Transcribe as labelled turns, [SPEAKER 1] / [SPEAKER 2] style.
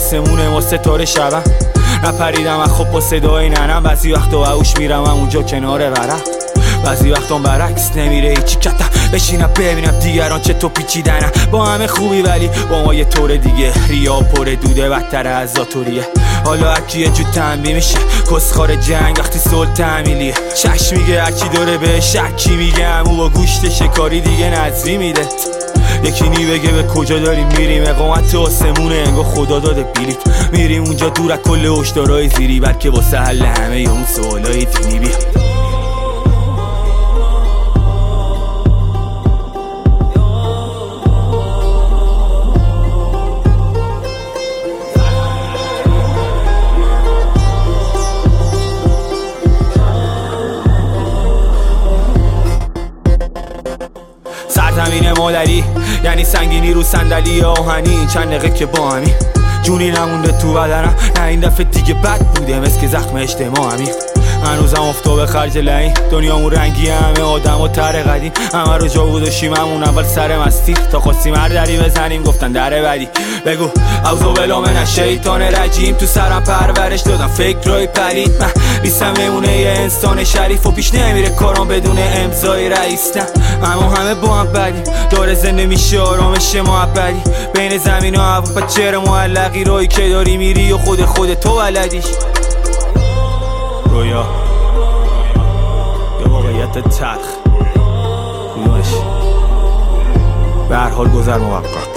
[SPEAKER 1] آسمونه ما ستاره شبم نپریدم از خب با صدای ننم بعضی وقتا اوش میرم اونجا کنار ورق بعضی وقتا برعکس نمیره هیچی کتم بشینم ببینم دیگران چه تو پیچیدنم با همه خوبی ولی با ما یه طور دیگه ریا پر دوده بدتر از ذاتوریه حالا هرکی یه جو تنبیه میشه کسخار جنگ وقتی صلح تعمیلیه شش میگه هرکی داره به شکی میگم او با گوشت شکاری دیگه نظری میده یکی نی بگه به کجا داریم میریم اقامت تو آسمونه انگار خدا داده بلیط میریم اونجا دور از کل هشدارهای زیری بلکه واسه حل همه اون سوالای دینی بیا سرزمین مادری یعنی سنگینی رو صندلی آهنی چند دقیقه که با همین جونی نمونده تو بدنم نه این دفعه دیگه بد بوده مثل که زخم اجتماعی هنوزم افتاده خرج لعین دنیامون رنگی همه آدم و تر قدیم همه رو جا گذاشتیم همون اول سر مستی تا خواستیم هر دری بزنیم گفتن در بدی بگو اوزو بلا من شیطان رجیم تو سرم پرورش دادم فکرای پلید من نیستم میمونه یه انسان شریف و پیش نمیره کارام بدون امضای رئیس نه اما همه با هم بدیم داره زنده میشه آرامش محبتی بین زمین و هوا پچر معلقی روی که داری میری و خود تو بلدیش رویا یا واقعیت تلخ کدومش به هر حال گذر موقت